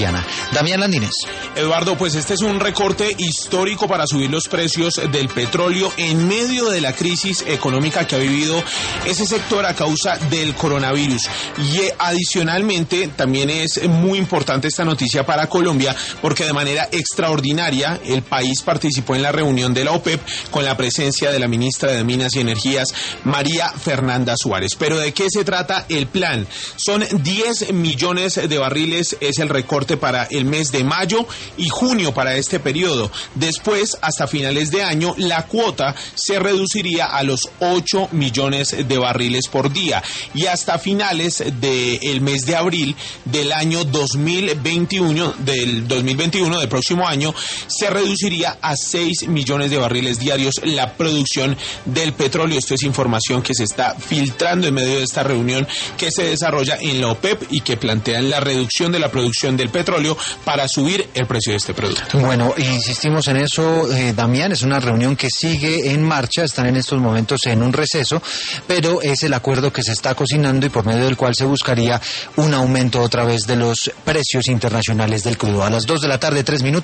Juliana. Damián Landines. Eduardo, pues este es un recorte histórico para subir los precios del petróleo en medio de la crisis económica que ha vivido ese sector a causa del coronavirus. Y adicionalmente también es muy importante esta noticia para Colombia porque de manera extraordinaria el país participó en la reunión de la OPEP con la presencia de la ministra de Minas y Energías, María Fernanda Suárez. Pero ¿de qué se trata el plan? Son 10 millones de barriles, es el recorte para el mes de mayo y junio para este periodo. Después, hasta finales de año, la cuota se reduciría a los 8 millones de barriles por día y hasta finales del mes de abril del año 2021, del próximo año, se reduciría a 6 millones de barriles diarios la producción del petróleo. Esto es información que se está filtrando en medio de esta reunión que se desarrolla en la OPEP y que plantean la reducción de la producción del petróleo para subir el precio de este producto. Bueno, insistimos en eso, Damián, es una reunión que sigue en marcha, están en estos momentos en un receso, pero es el acuerdo que se está cocinando y por medio del cual se buscaría un aumento otra vez de los precios internacionales del crudo. A las 2 de la tarde, 3 minutos.